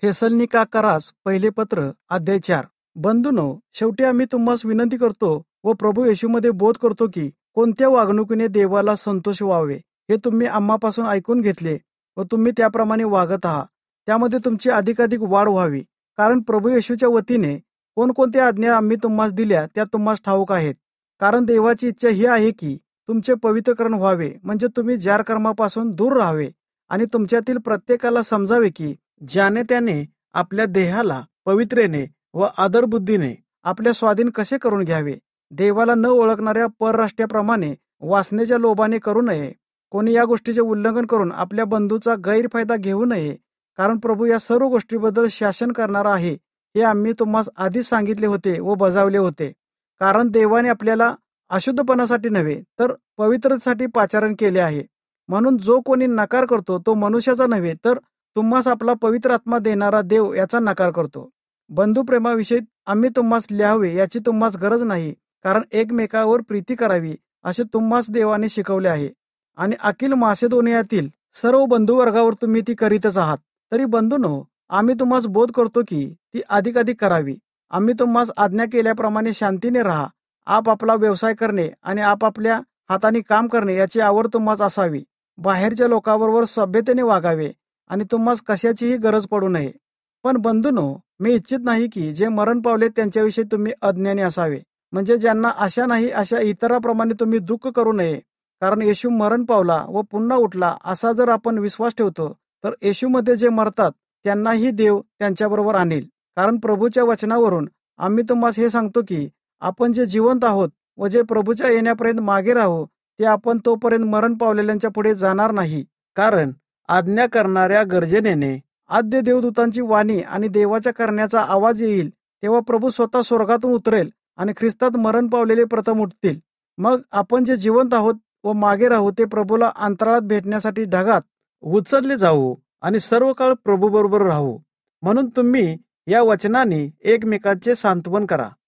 थेसलनिकाकारास पहिले पत्र अध्याय 4. बंधूनो, शेवटी आम्ही तुम्हास विनंती करतो व प्रभू येशूमध्ये बोध करतो की कोणत्या वागणुकीने देवाला संतोष व्हावे हे तुम्ही आम्हापासून ऐकून घेतले व तुम्ही त्याप्रमाणे वागत आहात. त्यामध्ये तुमची अधिकाधिक वाढ व्हावी. कारण प्रभू येशूच्या वतीने कोणकोणत्या आज्ञा आम्ही तुम्हास दिल्या त्या तुम्हास ठाऊक आहेत. कारण देवाची इच्छा ही आहे की तुमचे पवित्रकरण व्हावे, म्हणजे तुम्ही जार कर्मापासून दूर राहावे आणि तुमच्यातील प्रत्येकाला समजावे की ज्याने त्याने आपल्या देहाला पवित्रेने व आदरबुद्धीने आपल्या स्वाधीन कसे करून घ्यावे. देवाला न ओळखणाऱ्या परराष्ट्राप्रमाणे वासनेच्या लोभाने करू नये. कोणी या गोष्टीचे उल्लंघन करून आपल्या बंधूचा गैरफायदा घेऊ नये. कारण प्रभू या सर्व गोष्टीबद्दल शासन करणारा आहे हे आम्ही तुम्हाला आधीच सांगितले होते व बजावले होते. कारण देवाने आपल्याला अशुद्धपणासाठी नव्हे तर पवित्रतेसाठी पाचारण केले आहे. म्हणून जो कोणी नकार करतो तो मनुष्याचा नव्हे तर तुम्हास आपला पवित्र आत्मा देणारा देव याचा नकार करतो. बंधुप्रेमाविषयी आम्ही तुम्हास लिहावे याची तुम्हास गरज नाही, कारण एकमेकावर प्रीती करावी असे तुम्हास देवाने शिकवले आहे आणि अखिल मासेदोनियातील सर्व बंधुवर्गावर तुम्ही ती करीतच आहात. तरी बंधूनो, आम्ही तुम्हास बोध करतो की ती अधिकाधिक करावी. आम्ही तुम्हास आज्ञा केल्याप्रमाणे शांतीने राहा. आपापला व्यवसाय करणे आणि आपापल्या हाताने काम करणे याची आवड तुम्हास असावी. बाहेरच्या लोकांबरोबर सभ्यतेने वागावे आणि तुम्हास कशाचीही गरज पडू नये. पण बंधूनो, मी इच्छित नाही की जे मरण पावले त्यांच्याविषयी तुम्ही अज्ञानी असावे, म्हणजे ज्यांना आशा नाही अशा इतरांप्रमाणे तुम्ही दुःख करू नये. कारण येशू मरण पावला व पुन्हा उठला असा जर आपण विश्वास ठेवतो तर येशूमध्ये जे मरतात त्यांनाही देव त्यांच्याबरोबर आणेल. कारण प्रभूच्या वचनावरून आम्ही तुम्हास हे सांगतो की आपण जे जिवंत आहोत व जे प्रभूच्या येण्यापर्यंत मागे राहू ते आपण तोपर्यंत मरण पावलेल्यांच्या पुढे जाणार नाही. कारण आज्ञा करणाऱ्या गर्जनेने आद्य देवदूतांची वाणी आणि देवाच्या करण्याचा आवाज येईल, तेव्हा प्रभू स्वतः स्वर्गातून उतरेल आणि ख्रिस्तात मरण पावलेले प्रथम उठतील. मग आपण जे जिवंत आहोत व मागे राहू ते प्रभूला अंतराळात भेटण्यासाठी ढगात उचलले जाऊ आणि सर्व काळ प्रभू बरोबर राहू. म्हणून तुम्ही या वचनाने एकमेकांचे सांत्वन करा.